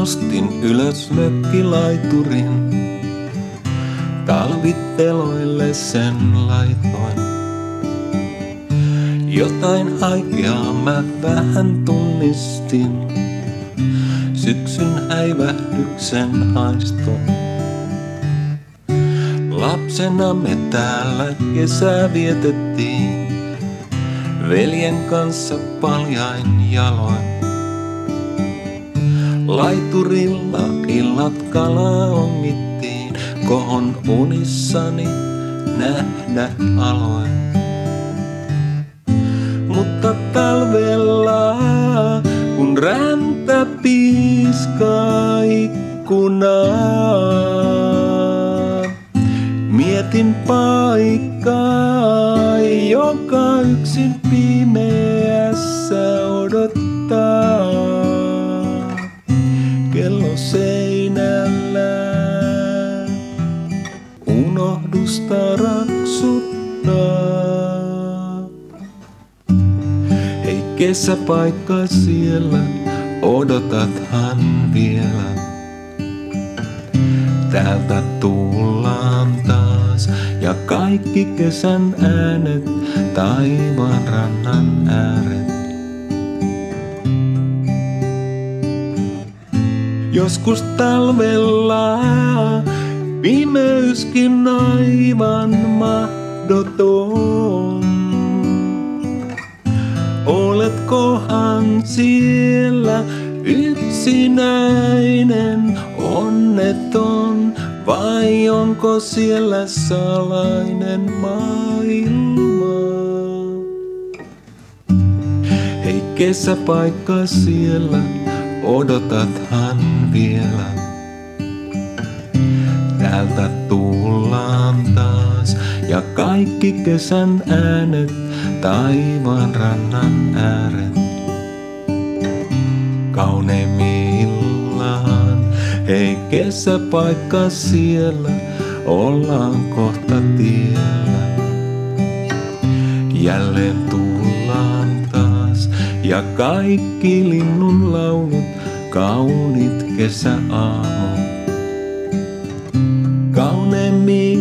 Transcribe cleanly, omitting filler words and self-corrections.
Nostin ylös mökkilaiturin, talviteloille sen laitoin. Jotain haikeaa mä vähän tunnistin, syksyn häivähdyksen haistoin. Lapsena me täällä kesää vietettiin, veljen kanssa paljain jaloin. Laiturilla illat kalaa ongittiin, kohon unissani nähdä aloin. Mutta talvella, kun räntä piiskaa ikkunaan, mietin paikkaa, joka yksin pimeässä odottaa. Kello seinällä unohdusta raksuttaa. Hei kesäpaikka siellä, odotathan vielä. Täältä tullaan taas ja kaikki kesän äänet, taivaan rannan ääret. Joskus talvella pimeyskin aivan mahdoton. Oletkohan siellä yksinäinen, onneton, vai onko siellä salainen maailma? Hei kesäpaikka siellä, odotathan vielä. Täältä tullaan taas ja kaikki kesän äänet, taivaan rannan ääret. Kauneimmillaan, hei kesäpaikka siellä, ollaan kohta tiellä. Jälleen tullaan taas ja kaikki linnun laulut, kauniit kesäaamut. Kauneimmin